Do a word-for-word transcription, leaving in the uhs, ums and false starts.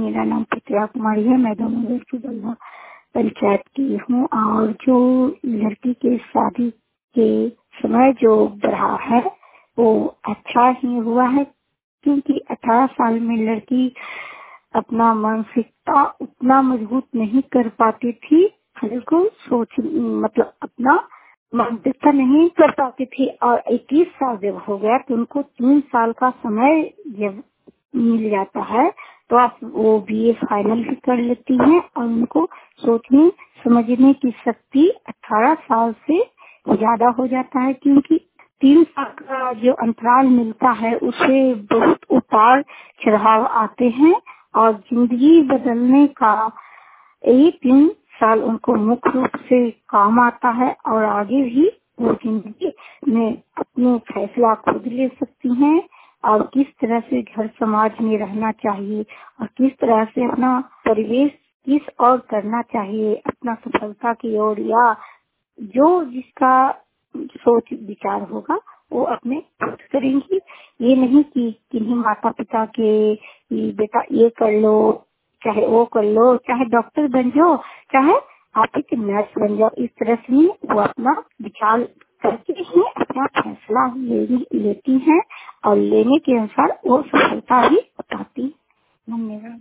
मेरा नाम प्रतिभा कुमारी है। मैं दोनों की बल्ला पंचायत की हूँ और जो लड़की के शादी के समय जो बढ़ा है वो अच्छा ही हुआ है, क्योंकि अठारह साल में लड़की अपना मानसिकता उतना मजबूत नहीं कर पाती थी, बिल्कुल सोच मतलब अपना मानसिकता नहीं कर पाती थी। और इक्कीस साल जब हो गया तो उनको तीन साल का समय जब मिल जाता है तो आप वो बीए फाइनल भी कर लेती हैं और उनको सोचने समझने की शक्ति अठारह साल से ज्यादा हो जाता है, क्योंकि तीन साल का जो अंतराल मिलता है उससे बहुत उतार चढ़ाव आते हैं और जिंदगी बदलने का यही तीन साल उनको मुख्य रूप से काम आता है और आगे भी वो जिंदगी में अपने फैसला खुद ले सकती हैं और किस तरह से घर समाज में रहना चाहिए और किस तरह से अपना परिवेश किस और करना चाहिए अपना सफलता की ओर, या जो जिसका सोच विचार होगा वो अपने खुद करेंगी। ये नहीं कि किन्हीं माता पिता के कि बेटा ये कर लो, चाहे वो कर लो, चाहे डॉक्टर बन जाओ, चाहे आप एक नर्स बन जाओ, इस तरह से वो अपना विचार करके ही अपना फैसला ले, लेती हैं और लेने के अनुसार वो सफलता भी पाती है। धन्यवाद।